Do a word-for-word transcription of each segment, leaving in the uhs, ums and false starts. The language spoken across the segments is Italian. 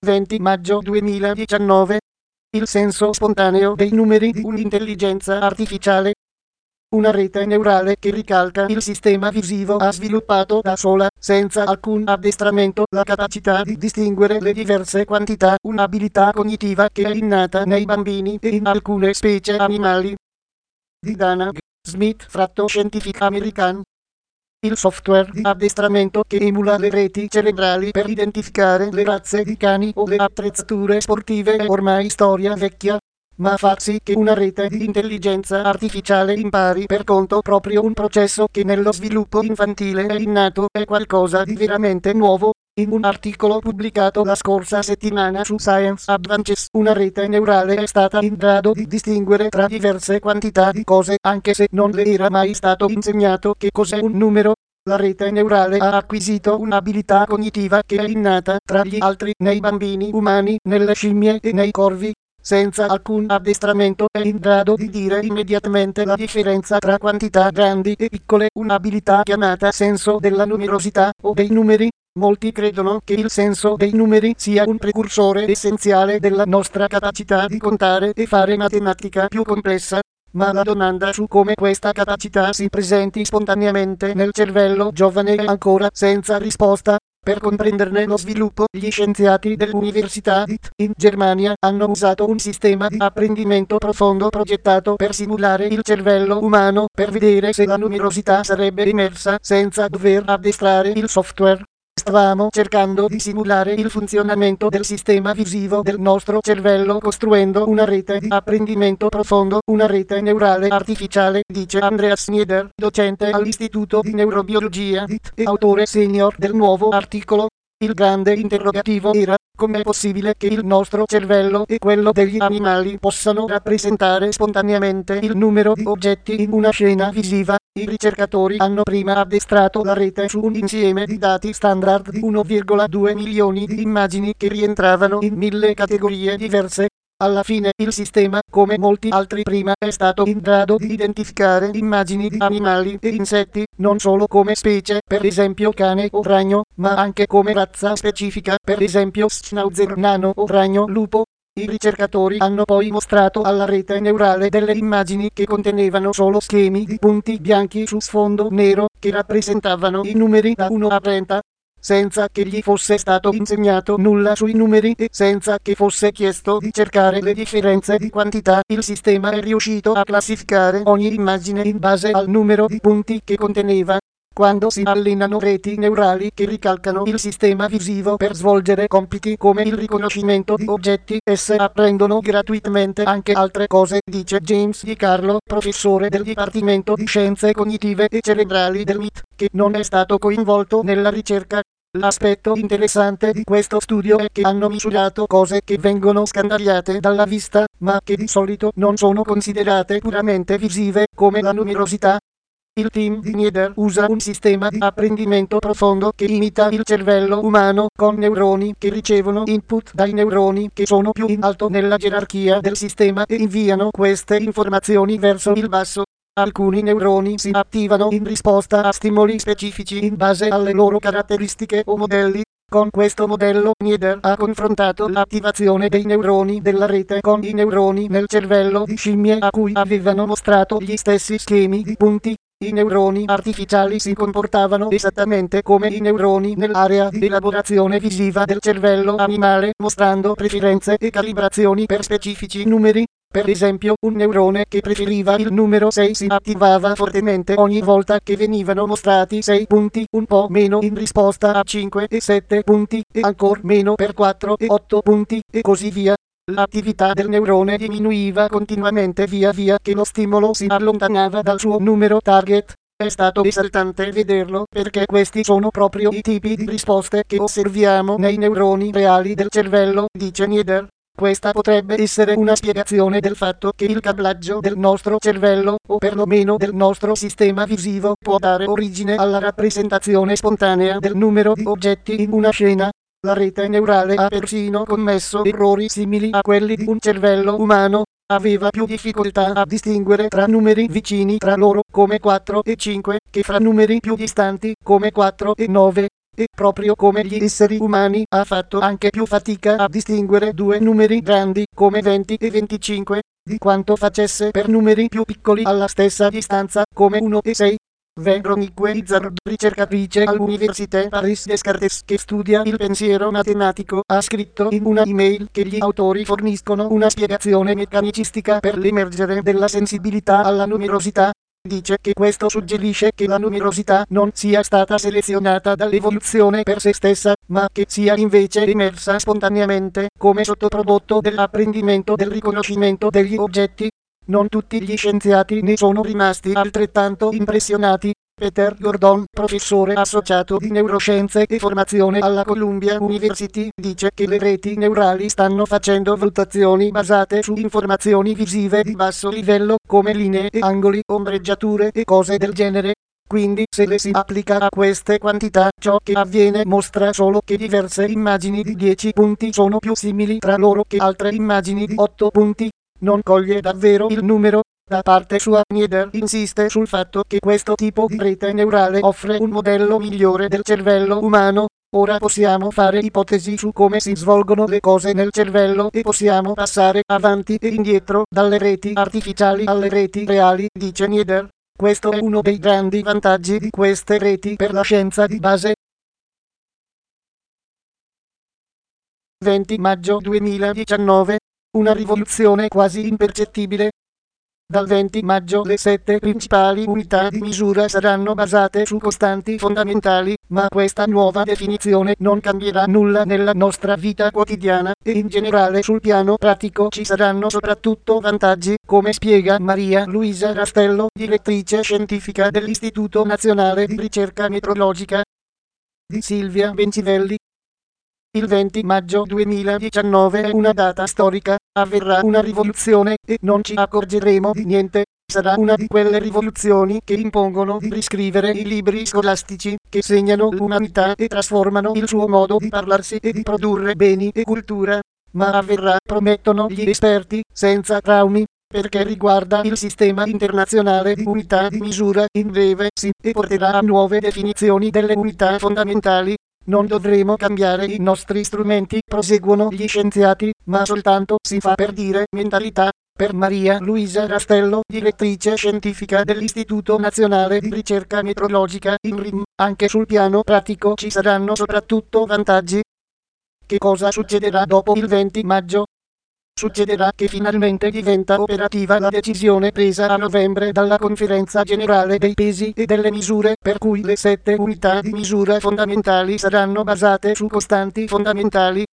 venti maggio duemiladiciannove. Il senso spontaneo dei numeri di un'intelligenza artificiale. Una rete neurale che ricalca il sistema visivo ha sviluppato da sola, senza alcun addestramento, la capacità di distinguere le diverse quantità, un'abilità cognitiva che è innata nei bambini e in alcune specie animali. Di Dana G. Smith, fratto Scientific American. Il software di addestramento che emula le reti cerebrali per identificare le razze di cani o le attrezzature sportive è ormai storia vecchia, ma fa sì che una rete di intelligenza artificiale impari per conto proprio un processo che nello sviluppo infantile è innato, è qualcosa di veramente nuovo. In un articolo pubblicato la scorsa settimana su Science Advances, una rete neurale è stata in grado di distinguere tra diverse quantità di cose, anche se non le era mai stato insegnato che cos'è un numero. La rete neurale ha acquisito un'abilità cognitiva che è innata, tra gli altri, nei bambini umani, nelle scimmie e nei corvi. Senza alcun addestramento è in grado di dire immediatamente la differenza tra quantità grandi e piccole, un'abilità chiamata senso della numerosità o dei numeri. Molti credono che il senso dei numeri sia un precursore essenziale della nostra capacità di contare e fare matematica più complessa, ma la domanda su come questa capacità si presenti spontaneamente nel cervello giovane è ancora senza risposta. Per comprenderne lo sviluppo, gli scienziati dell'Università D I T in Germania hanno usato un sistema di apprendimento profondo progettato per simulare il cervello umano, per vedere se la numerosità sarebbe emersa senza dover addestrare il software. Stavamo cercando di simulare il funzionamento del sistema visivo del nostro cervello costruendo una rete di apprendimento profondo, una rete neurale artificiale, dice Andreas Nieder, docente all'Istituto di Neurobiologia D I T e autore senior del nuovo articolo. Il grande interrogativo era: com'è possibile che il nostro cervello e quello degli animali possano rappresentare spontaneamente il numero di oggetti in una scena visiva? I ricercatori hanno prima addestrato la rete su un insieme di dati standard di uno virgola due milioni di immagini che rientravano in mille categorie diverse. Alla fine il sistema, come molti altri prima, è stato in grado di identificare immagini di animali e insetti, non solo come specie, per esempio cane o ragno, ma anche come razza specifica, per esempio schnauzer nano o ragno lupo. I ricercatori hanno poi mostrato alla rete neurale delle immagini che contenevano solo schemi di punti bianchi su sfondo nero, che rappresentavano i numeri da uno a trenta. Senza che gli fosse stato insegnato nulla sui numeri e senza che fosse chiesto di cercare le differenze di quantità, il sistema è riuscito a classificare ogni immagine in base al numero di punti che conteneva. Quando si allenano reti neurali che ricalcano il sistema visivo per svolgere compiti come il riconoscimento di oggetti, esse apprendono gratuitamente anche altre cose, dice James Di Carlo, professore del Dipartimento di Scienze Cognitive e Cerebrali del M I T, che non è stato coinvolto nella ricerca. L'aspetto interessante di questo studio è che hanno misurato cose che vengono scandagliate dalla vista, ma che di solito non sono considerate puramente visive, come la numerosità. Il team di Nieder usa un sistema di apprendimento profondo che imita il cervello umano, con neuroni che ricevono input dai neuroni che sono più in alto nella gerarchia del sistema e inviano queste informazioni verso il basso. Alcuni neuroni si attivano in risposta a stimoli specifici in base alle loro caratteristiche o modelli. Con questo modello Nieder ha confrontato l'attivazione dei neuroni della rete con i neuroni nel cervello di scimmie a cui avevano mostrato gli stessi schemi di punti. I neuroni artificiali si comportavano esattamente come i neuroni nell'area di elaborazione visiva del cervello animale, mostrando preferenze e calibrazioni per specifici numeri. Per esempio, un neurone che preferiva il numero sei si attivava fortemente ogni volta che venivano mostrati sei punti, un po' meno in risposta a cinque e sette punti, e ancor meno per quattro e otto punti, e così via. L'attività del neurone diminuiva continuamente via via che lo stimolo si allontanava dal suo numero target. È stato esaltante vederlo, perché questi sono proprio i tipi di risposte che osserviamo nei neuroni reali del cervello, dice Nieder. Questa potrebbe essere una spiegazione del fatto che il cablaggio del nostro cervello, o perlomeno del nostro sistema visivo, può dare origine alla rappresentazione spontanea del numero di oggetti in una scena. La rete neurale ha persino commesso errori simili a quelli di un cervello umano. Aveva più difficoltà a distinguere tra numeri vicini tra loro, come quattro e cinque, che fra numeri più distanti, come quattro e nove. E proprio come gli esseri umani ha fatto anche più fatica a distinguere due numeri grandi come venti e venticinque, di quanto facesse per numeri più piccoli alla stessa distanza come uno e sei. Veronique Izard, ricercatrice all'Université Paris Descartes che studia il pensiero matematico, ha scritto in una email che gli autori forniscono una spiegazione meccanicistica per l'emergere della sensibilità alla numerosità. Dice che questo suggerisce che la numerosità non sia stata selezionata dall'evoluzione per se stessa, ma che sia invece emersa spontaneamente come sottoprodotto dell'apprendimento del riconoscimento degli oggetti. Non tutti gli scienziati ne sono rimasti altrettanto impressionati. Peter Gordon, professore associato di neuroscienze e formazione alla Columbia University, dice che le reti neurali stanno facendo valutazioni basate su informazioni visive di basso livello, come linee e angoli, ombreggiature e cose del genere. Quindi se le si applica a queste quantità, ciò che avviene mostra solo che diverse immagini di dieci punti sono più simili tra loro che altre immagini di otto punti. Non coglie davvero il numero. Da parte sua, Nieder insiste sul fatto che questo tipo di rete neurale offre un modello migliore del cervello umano. Ora possiamo fare ipotesi su come si svolgono le cose nel cervello e possiamo passare avanti e indietro dalle reti artificiali alle reti reali, dice Nieder. Questo è uno dei grandi vantaggi di queste reti per la scienza di base. venti maggio duemiladiciannove. Una rivoluzione quasi impercettibile. Dal venti maggio le sette principali unità di misura saranno basate su costanti fondamentali, ma questa nuova definizione non cambierà nulla nella nostra vita quotidiana e in generale sul piano pratico ci saranno soprattutto vantaggi, come spiega Maria Luisa Rastello, direttrice scientifica dell'Istituto Nazionale di Ricerca Metrologica di Silvia Bencivelli. Il venti maggio duemiladiciannove è una data storica, avverrà una rivoluzione e non ci accorgeremo di niente. Sarà una di quelle rivoluzioni che impongono di riscrivere i libri scolastici, che segnano l'umanità e trasformano il suo modo di parlarsi e di produrre beni e cultura. Ma avverrà, promettono gli esperti, senza traumi, perché riguarda il sistema internazionale di unità di misura in breve sì, e porterà a nuove definizioni delle unità fondamentali. Non dovremo cambiare i nostri strumenti, proseguono gli scienziati, ma soltanto si fa per dire mentalità. Per Maria Luisa Rastello, direttrice scientifica dell'Istituto Nazionale di Ricerca Metrologica in R I M, anche sul piano pratico ci saranno soprattutto vantaggi. Che cosa succederà dopo il venti maggio? Succederà che finalmente diventa operativa la decisione presa a novembre dalla Conferenza Generale dei Pesi e delle Misure, per cui le sette unità di misura fondamentali saranno basate su costanti fondamentali.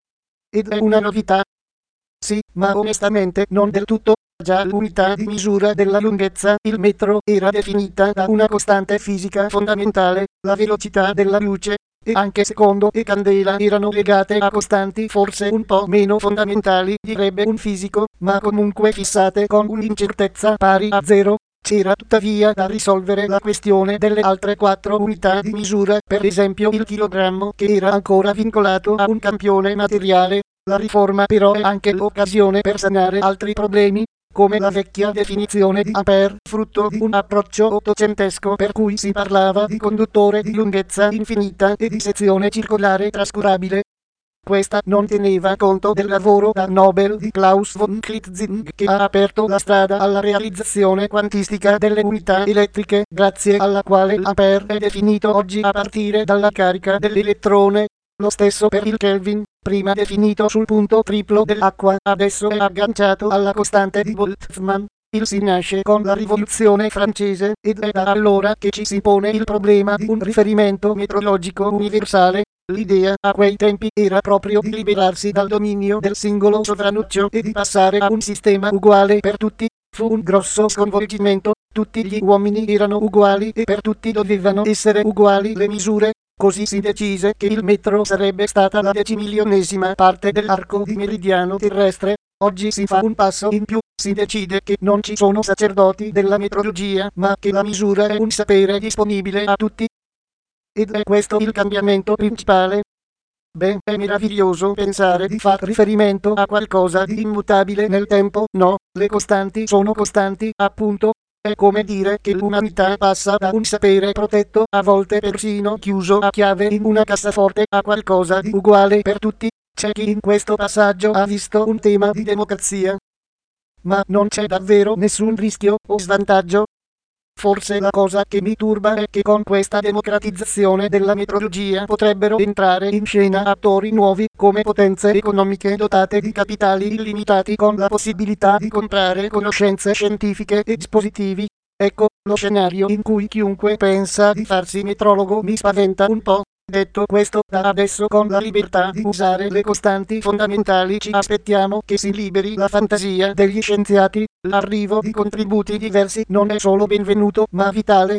Ed è una novità. Sì, ma onestamente non del tutto. Già l'unità di misura della lunghezza, il metro, era definita da una costante fisica fondamentale, la velocità della luce. E anche secondo e candela erano legate a costanti forse un po' meno fondamentali, direbbe un fisico, ma comunque fissate con un'incertezza pari a zero. C'era tuttavia da risolvere la questione delle altre quattro unità di misura, per esempio il chilogrammo, che era ancora vincolato a un campione materiale. La riforma però è anche l'occasione per sanare altri problemi, come la vecchia definizione di ampere, frutto di un approccio ottocentesco per cui si parlava di conduttore di lunghezza infinita e di sezione circolare trascurabile. Questa non teneva conto del lavoro da Nobel di Klaus von Klitzing, che ha aperto la strada alla realizzazione quantistica delle unità elettriche, grazie alla quale l'ampere è definito oggi a partire dalla carica dell'elettrone. Lo stesso per il Kelvin, prima definito sul punto triplo dell'acqua, adesso è agganciato alla costante di Boltzmann. Il si nasce con la rivoluzione francese, ed è da allora che ci si pone il problema di un riferimento metrologico universale. L'idea a quei tempi era proprio di liberarsi dal dominio del singolo sovranuccio e di passare a un sistema uguale per tutti. Fu un grosso sconvolgimento, tutti gli uomini erano uguali e per tutti dovevano essere uguali le misure. Così si decise che il metro sarebbe stata la decimilionesima parte dell'arco di meridiano terrestre. Oggi si fa un passo in più, si decide che non ci sono sacerdoti della metrologia, ma che la misura è un sapere disponibile a tutti. Ed è questo il cambiamento principale. Beh, è meraviglioso pensare di far riferimento a qualcosa di immutabile nel tempo, no, le costanti sono costanti, appunto. È come dire che l'umanità passa da un sapere protetto, a volte persino chiuso a chiave in una cassaforte, a qualcosa di uguale per tutti. C'è chi in questo passaggio ha visto un tema di democrazia. Ma non c'è davvero nessun rischio o svantaggio? Forse la cosa che mi turba è che con questa democratizzazione della metrologia potrebbero entrare in scena attori nuovi, come potenze economiche dotate di capitali illimitati con la possibilità di comprare conoscenze scientifiche e dispositivi. Ecco, lo scenario in cui chiunque pensa di farsi metrologo mi spaventa un po'. Detto questo, da adesso con la libertà di usare le costanti fondamentali ci aspettiamo che si liberi la fantasia degli scienziati. L'arrivo di contributi diversi non è solo benvenuto ma vitale.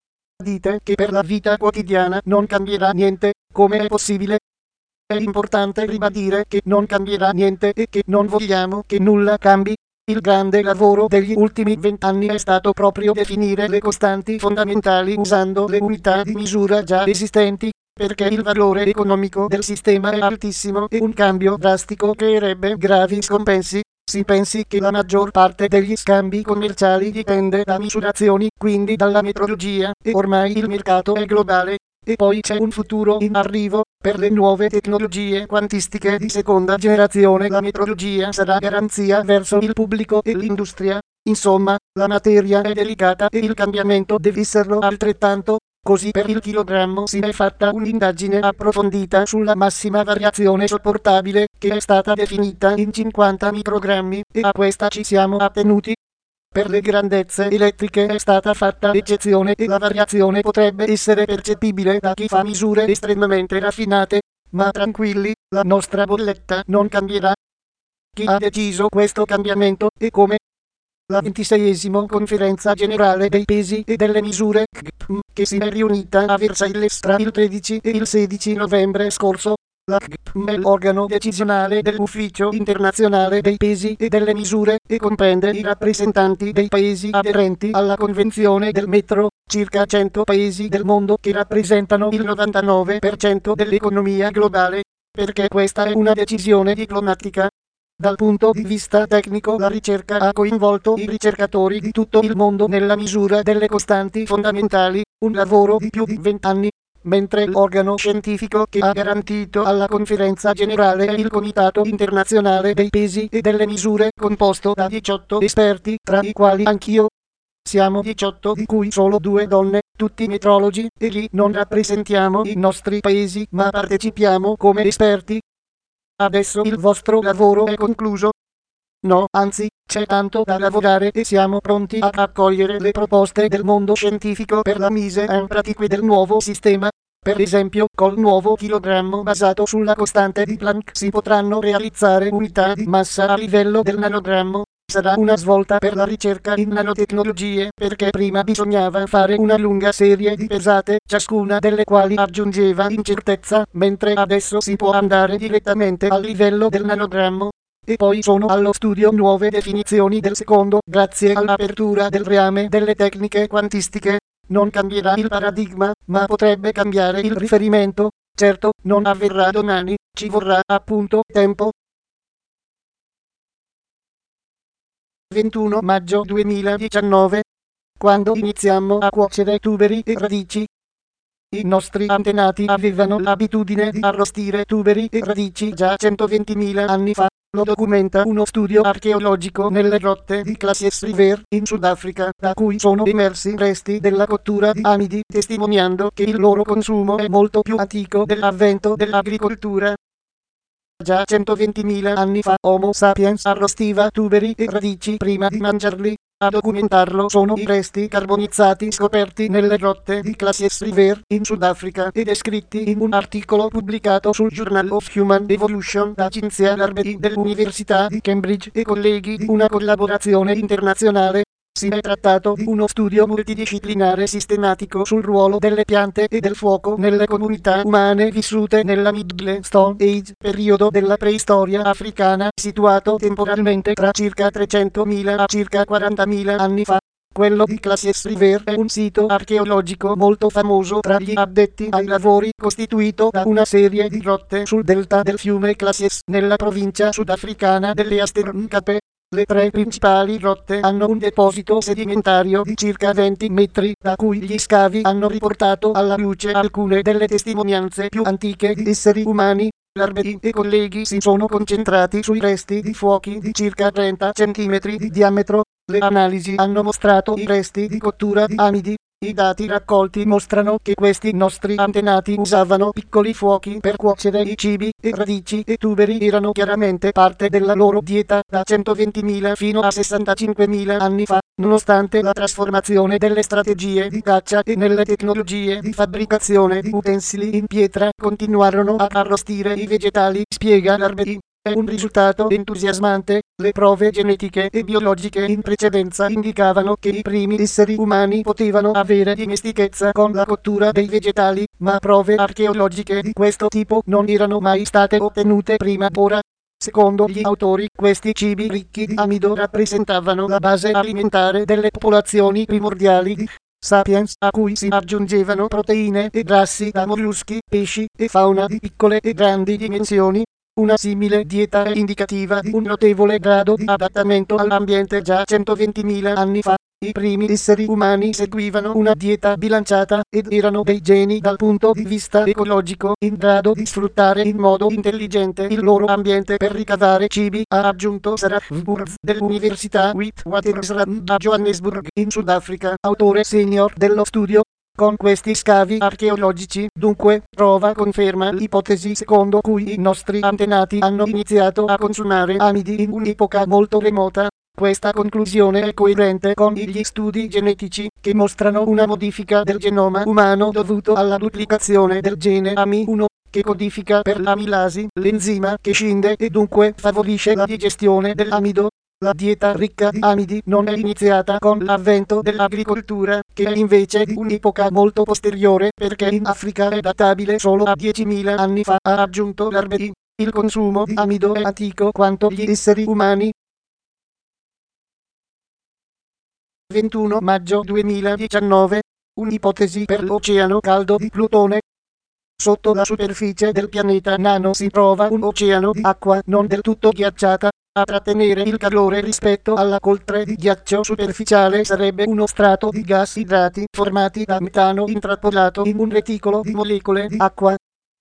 Dite che per la vita quotidiana non cambierà niente, come è possibile? È importante ribadire che non cambierà niente e che non vogliamo che nulla cambi. Il grande lavoro degli ultimi vent'anni è stato proprio definire le costanti fondamentali usando le unità di misura già esistenti, perché il valore economico del sistema è altissimo e un cambio drastico creerebbe gravi scompensi. Si pensi che la maggior parte degli scambi commerciali dipende da misurazioni, quindi dalla metrologia, e ormai il mercato è globale. E poi c'è un futuro in arrivo. Per le nuove tecnologie quantistiche di seconda generazione la metrologia sarà garanzia verso il pubblico e l'industria. Insomma, la materia è delicata e il cambiamento deve esserlo altrettanto. Così per il chilogrammo si è fatta un'indagine approfondita sulla massima variazione sopportabile, che è stata definita in cinquanta microgrammi, e a questa ci siamo attenuti. Per le grandezze elettriche è stata fatta eccezione e la variazione potrebbe essere percepibile da chi fa misure estremamente raffinate, ma tranquilli, la nostra bolletta non cambierà. Chi ha deciso questo cambiamento e come? La ventiseiesima conferenza generale dei pesi e delle misure C G P M, che si è riunita a Versailles tra il tredici e il sedici novembre scorso. La C G P M è l'organo decisionale dell'Ufficio internazionale dei pesi e delle misure e comprende i rappresentanti dei paesi aderenti alla Convenzione del metro, circa cento paesi del mondo che rappresentano il novantanove per cento dell'economia globale, perché questa è una decisione diplomatica. Dal punto di vista tecnico la ricerca ha coinvolto i ricercatori di tutto il mondo nella misura delle costanti fondamentali, un lavoro di più di vent'anni, mentre l'organo scientifico che ha garantito alla conferenza generale è il Comitato internazionale dei pesi e delle misure, composto da diciotto esperti, tra i quali anch'io. Siamo diciotto, di cui solo due donne, tutti metrologi, e lì non rappresentiamo i nostri paesi ma partecipiamo come esperti. Adesso il vostro lavoro è concluso? No, anzi, c'è tanto da lavorare e siamo pronti a accogliere le proposte del mondo scientifico per la mise en pratique del nuovo sistema. Per esempio, col nuovo chilogrammo basato sulla costante di Planck si potranno realizzare unità di massa a livello del nanogrammo. Sarà una svolta per la ricerca in nanotecnologie, perché prima bisognava fare una lunga serie di pesate, ciascuna delle quali aggiungeva incertezza, mentre adesso si può andare direttamente al livello del nanogrammo. E poi sono allo studio nuove definizioni del secondo, grazie all'apertura del reame delle tecniche quantistiche. Non cambierà il paradigma, ma potrebbe cambiare il riferimento. Certo, non avverrà domani, ci vorrà appunto tempo. ventuno maggio duemiladiciannove. Quando iniziammo a cuocere tuberi e radici, i nostri antenati avevano l'abitudine di arrostire tuberi e radici già centoventimila anni fa. Lo documenta uno studio archeologico nelle grotte di Glaciers River in Sudafrica, da cui sono emersi resti della cottura di amidi, testimoniando che il loro consumo è molto più antico dell'avvento dell'agricoltura. Già centoventimila anni fa Homo sapiens arrostiva tuberi e radici prima di mangiarli. A documentarlo sono i resti carbonizzati scoperti nelle grotte di Glaciers River in Sudafrica e descritti in un articolo pubblicato sul Journal of Human Evolution da Cinzia Larberi dell'Università di Cambridge e colleghi di una collaborazione internazionale. Si è trattato di uno studio multidisciplinare sistematico sul ruolo delle piante e del fuoco nelle comunità umane vissute nella Middle Stone Age, periodo della preistoria africana, situato temporalmente tra circa trecentomila a circa quarantamila anni fa. Quello di Glaciers River è un sito archeologico molto famoso tra gli addetti ai lavori, costituito da una serie di grotte sul delta del fiume Glaciers, nella provincia sudafricana delle Eastern Cape. Le tre principali rotte hanno un deposito sedimentario di circa venti metri, da cui gli scavi hanno riportato alla luce alcune delle testimonianze più antiche di esseri umani. L'Arbeti e colleghi si sono concentrati sui resti di fuochi di circa trenta centimetri di diametro. Le analisi hanno mostrato i resti di cottura di amidi. I dati raccolti mostrano che questi nostri antenati usavano piccoli fuochi per cuocere i cibi, e radici e tuberi erano chiaramente parte della loro dieta da centoventimila fino a sessantacinquemila anni fa. Nonostante la trasformazione delle strategie di caccia e nelle tecnologie di fabbricazione di utensili in pietra, continuarono a arrostire i vegetali, spiega l'Arbeti. È un risultato entusiasmante. Le prove genetiche e biologiche in precedenza indicavano che i primi esseri umani potevano avere dimestichezza con la cottura dei vegetali, ma prove archeologiche di questo tipo non erano mai state ottenute prima d'ora. Secondo gli autori, questi cibi ricchi di amido rappresentavano la base alimentare delle popolazioni primordiali di Sapiens, a cui si aggiungevano proteine e grassi da molluschi, pesci e fauna di piccole e grandi dimensioni. Una simile dieta è indicativa di un notevole grado di adattamento all'ambiente già centoventimila anni fa. I primi esseri umani seguivano una dieta bilanciata ed erano dei geni dal punto di vista ecologico, in grado di sfruttare in modo intelligente il loro ambiente per ricavare cibi, ha aggiunto Sarah Wurz dell'Università Witwatersrand a Johannesburg in Sudafrica, autore senior dello studio. Con questi scavi archeologici, dunque, trova conferma l'ipotesi secondo cui i nostri antenati hanno iniziato a consumare amidi in un'epoca molto remota. Questa conclusione è coerente con gli studi genetici che mostrano una modifica del genoma umano dovuto alla duplicazione del gene A M I uno, che codifica per l'amilasi, l'enzima che scinde e dunque favorisce la digestione dell'amido. La dieta ricca di amidi non è iniziata con l'avvento dell'agricoltura, che è invece di un'epoca molto posteriore perché in Africa è databile solo a diecimila anni fa, ha aggiunto l'Arbeti. Il consumo di amido è antico quanto gli esseri umani. ventuno maggio duemiladiciannove. Un'ipotesi per l'oceano caldo di Plutone. Sotto la superficie del pianeta nano si trova un oceano di acqua non del tutto ghiacciata. A trattenere il calore rispetto alla coltre di ghiaccio superficiale sarebbe uno strato di gas idrati formati da metano intrappolato in un reticolo di molecole di acqua.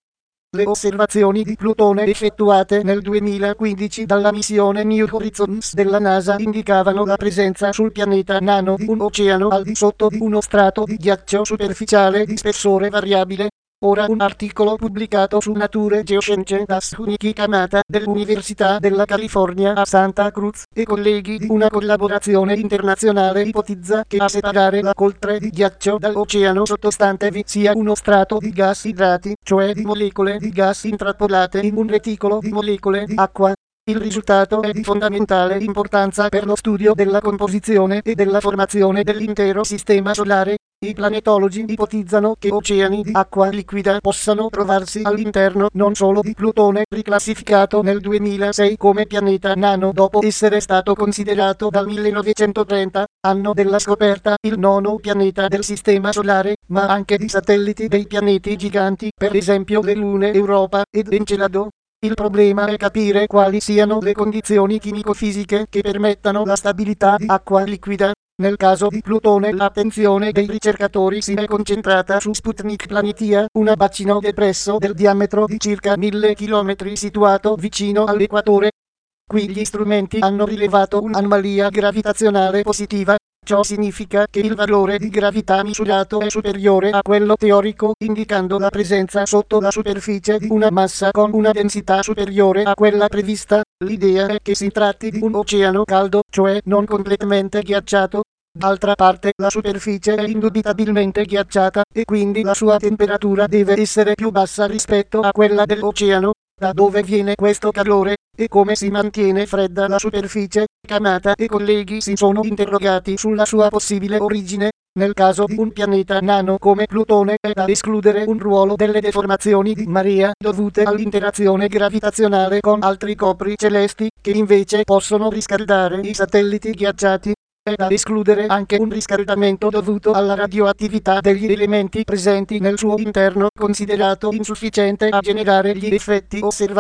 Le osservazioni di Plutone effettuate nel duemilaquindici dalla missione New Horizons della NASA indicavano la presenza sul pianeta nano di un oceano al di sotto di uno strato di ghiaccio superficiale di spessore variabile. Ora un articolo pubblicato su Nature Geoscienze da Sunichi Kamata dell'Università della California a Santa Cruz e colleghi di una collaborazione internazionale ipotizza che a separare la coltre di ghiaccio dall'oceano sottostante vi sia uno strato di gas idrati, cioè di molecole di gas intrappolate in un reticolo di molecole di acqua. Il risultato è di fondamentale importanza per lo studio della composizione e della formazione dell'intero sistema solare. I planetologi ipotizzano che oceani di acqua liquida possano trovarsi all'interno non solo di Plutone, riclassificato nel duemilasei come pianeta nano dopo essere stato considerato dal millenovecentotrenta, anno della scoperta, il nono pianeta del sistema solare, ma anche di satelliti dei pianeti giganti, per esempio le lune Europa ed Encelado. Il problema è capire quali siano le condizioni chimico-fisiche che permettano la stabilità di acqua liquida. Nel caso di Plutone l'attenzione dei ricercatori si è concentrata su Sputnik Planitia, un bacino depresso del diametro di circa mille chilometri situato vicino all'equatore. Qui gli strumenti hanno rilevato un'anomalia gravitazionale positiva. Ciò significa che il valore di gravità misurato è superiore a quello teorico, indicando la presenza sotto la superficie di una massa con una densità superiore a quella prevista. L'idea è che si tratti di un oceano caldo, cioè non completamente ghiacciato. D'altra parte, la superficie è indubitabilmente ghiacciata, e quindi la sua temperatura deve essere più bassa rispetto a quella dell'oceano. Da dove viene questo calore? E come si mantiene fredda la superficie? Kamata e colleghi si sono interrogati sulla sua possibile origine. Nel caso di un pianeta nano come Plutone è da escludere un ruolo delle deformazioni di marea dovute all'interazione gravitazionale con altri corpi celesti, che invece possono riscaldare i satelliti ghiacciati. È da escludere anche un riscaldamento dovuto alla radioattività degli elementi presenti nel suo interno, considerato insufficiente a generare gli effetti osservati.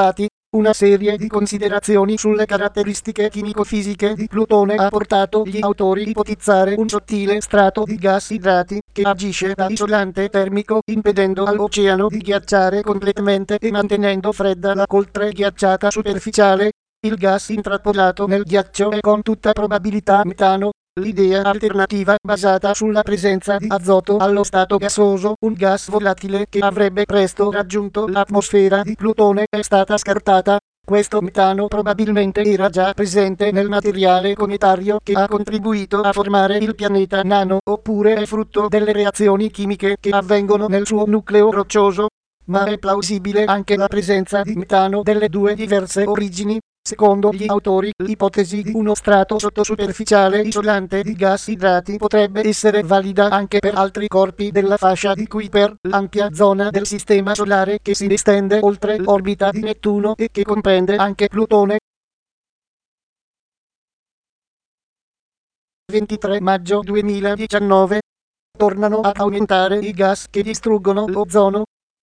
Una serie di considerazioni sulle caratteristiche chimico-fisiche di Plutone ha portato gli autori a ipotizzare un sottile strato di gas idrati che agisce da isolante termico, impedendo all'oceano di ghiacciare completamente e mantenendo fredda la coltre ghiacciata superficiale. Il gas intrappolato nel ghiaccio è con tutta probabilità metano. L'idea alternativa, basata sulla presenza di azoto allo stato gasoso, un gas volatile che avrebbe presto raggiunto l'atmosfera di Plutone, è stata scartata. Questo metano probabilmente era già presente nel materiale cometario che ha contribuito a formare il pianeta nano, oppure è frutto delle reazioni chimiche che avvengono nel suo nucleo roccioso. Ma è plausibile anche la presenza di metano delle due diverse origini. Secondo gli autori, l'ipotesi di uno strato sottosuperficiale isolante di gas idrati potrebbe essere valida anche per altri corpi della fascia di Kuiper, l'ampia zona del sistema solare che si estende oltre l'orbita di Nettuno e che comprende anche Plutone. ventitré maggio duemiladiciannove. Tornano ad aumentare i gas che distruggono l'ozono.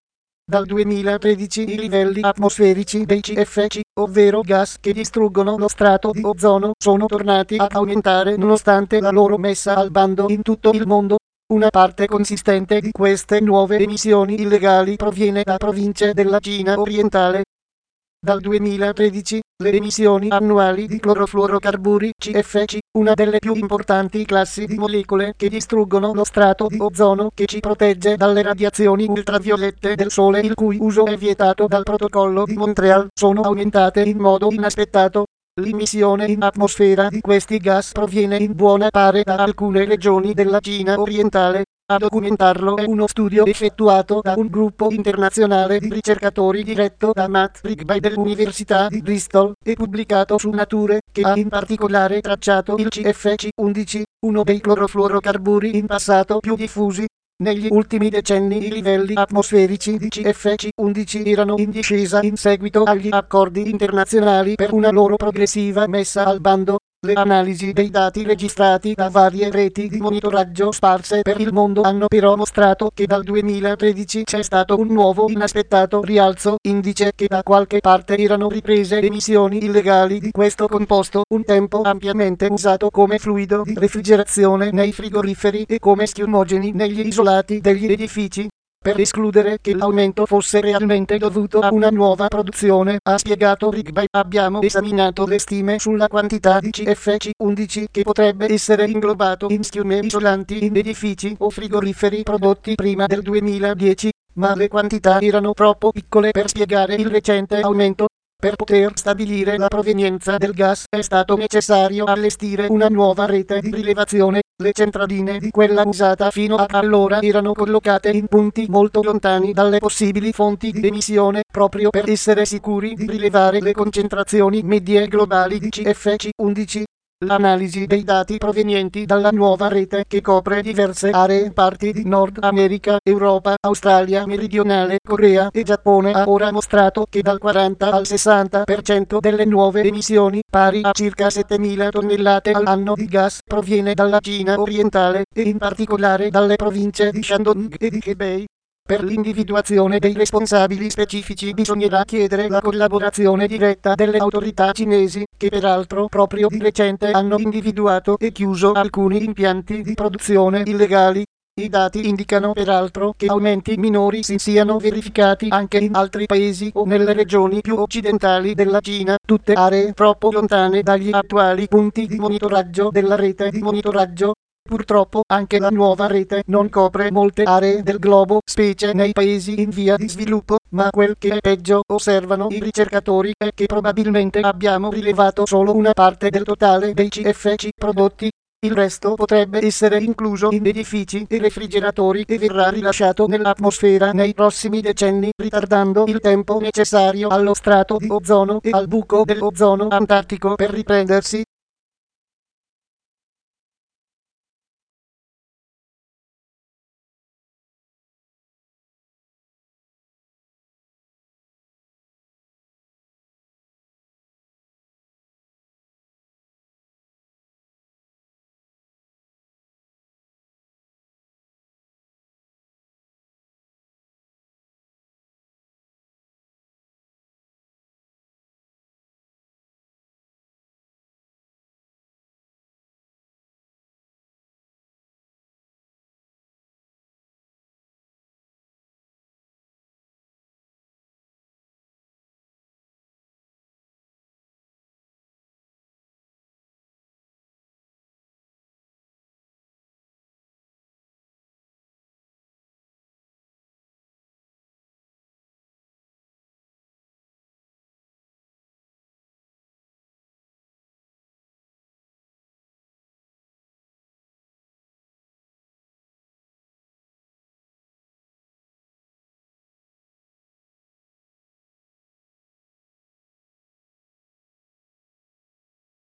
Dal duemilatredici i livelli atmosferici dei C F C, ovvero gas che distruggono lo strato di ozono, sono tornati ad aumentare nonostante la loro messa al bando in tutto il mondo. Una parte consistente di queste nuove emissioni illegali proviene da province della Cina orientale. Dal duemilatredici, le emissioni annuali di clorofluorocarburi C F C, una delle più importanti classi di molecole che distruggono lo strato di ozono che ci protegge dalle radiazioni ultraviolette del Sole, il cui uso è vietato dal Protocollo di Montreal, sono aumentate in modo inaspettato. L'emissione in atmosfera di questi gas proviene in buona parte da alcune regioni della Cina orientale. A documentarlo è uno studio effettuato da un gruppo internazionale di ricercatori diretto da Matt Rigby dell'Università di Bristol e pubblicato su Nature, che ha in particolare tracciato il C F C undici, uno dei clorofluorocarburi in passato più diffusi. Negli ultimi decenni i livelli atmosferici di C F C undici erano in discesa in seguito agli accordi internazionali per una loro progressiva messa al bando. Le analisi dei dati registrati da varie reti di monitoraggio sparse per il mondo hanno però mostrato che dal duemilatredici c'è stato un nuovo inaspettato rialzo, indice che da qualche parte erano riprese emissioni illegali di questo composto, un tempo ampiamente usato come fluido di refrigerazione nei frigoriferi e come schiumogeni negli isolati degli edifici. Per escludere che l'aumento fosse realmente dovuto a una nuova produzione, ha spiegato Rigby, abbiamo esaminato le stime sulla quantità di C F C undici che potrebbe essere inglobato in schiume isolanti in edifici o frigoriferi prodotti prima del duemiladieci, ma le quantità erano troppo piccole per spiegare il recente aumento. Per poter stabilire la provenienza del gas è stato necessario allestire una nuova rete di rilevazione. Le centraline di quella usata fino ad allora erano collocate in punti molto lontani dalle possibili fonti di emissione, proprio per essere sicuri di rilevare le concentrazioni medie globali di C F C undici. L'analisi dei dati provenienti dalla nuova rete, che copre diverse aree in parti di Nord America, Europa, Australia meridionale, Corea e Giappone, ha ora mostrato che dal quaranta al sessanta per cento delle nuove emissioni, pari a circa settemila tonnellate all'anno di gas, proviene dalla Cina orientale e in particolare dalle province di Shandong e di Hebei. Per l'individuazione dei responsabili specifici bisognerà chiedere la collaborazione diretta delle autorità cinesi, che peraltro proprio di recente hanno individuato e chiuso alcuni impianti di produzione illegali. I dati indicano peraltro che aumenti minori si siano verificati anche in altri paesi o nelle regioni più occidentali della Cina, tutte aree troppo lontane dagli attuali punti di monitoraggio della rete di monitoraggio. Purtroppo anche la nuova rete non copre molte aree del globo, specie nei paesi in via di sviluppo, ma quel che è peggio, osservano i ricercatori, è che probabilmente abbiamo rilevato solo una parte del totale dei C F C prodotti. Il resto potrebbe essere incluso in edifici e refrigeratori e verrà rilasciato nell'atmosfera nei prossimi decenni, ritardando il tempo necessario allo strato di ozono e al buco dell'ozono antartico per riprendersi.